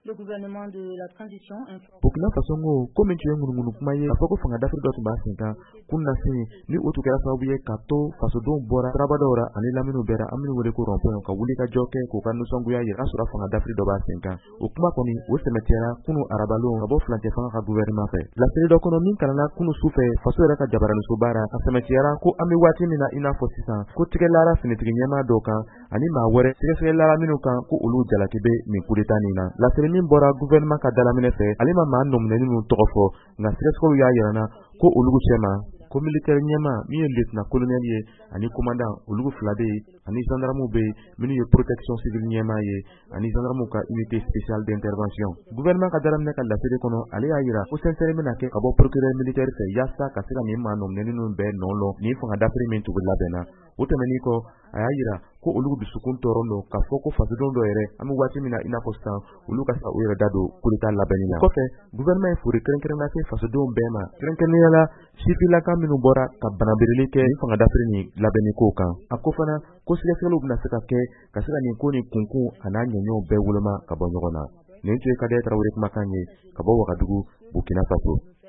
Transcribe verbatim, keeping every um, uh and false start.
le gouvernement de la transition. Burkina Faso ngo comme tu es ngunu kuma ye afako fanga d'Afrique dot ba senka kunna sini ni otu kera sababu ye kato faso don bora trabadora ani laminu bera amini wele ko rompo ka wuli ka joke ko kan nusongu ya yira sura fanga d'Afrique dot ba senka o kuma koni o semetiera kunu arabalo abo flante fanga ka gouvernement fe la série d'économie kanana kunu sufe faso era ka jabara nuso bara ka semetiera ko ami wati mina ina fosisa ko tike lara finitigi nyema doka ani ma wore tike sege lara minu kan ko ulu jalatibe min kudeta nina la série min bora gouvernement ka dalamine fe alima ma nomne ni togofo nga sresko ya yarana ko ulugu chema ko militaire nyema mi lieutenant colonel ye ani commandant ulugu flade ani gendarme be mini ye protection civile nyema ye ani gendarme ka unité spéciale d'intervention gouvernement ka dalamne ka la série kono ale ayira ko sincère mena ke abo procureur militaire fe yassa ka sira mi ma nomne ni be nonlo ni fanga d'Afrique min tugu labena utemeni ko ayira ko ulugu bisukun torono ka foko fasido do ere amu wati mina ina postan ulugu sa uyere dado kulita labenina ko fe gouvernement furi krenkren na fe fasido bema krenkren yala sifila ka minu bora ka banabirili ke fanga d'Afrique ni labeni ko kan akofana ko sile sele ubna saka ke ka sira ni ko ni kunku ananya nyo be wulama ka bonyogona nenche ka de trawre kuma kanye ka bo wakadugu Burkina Faso.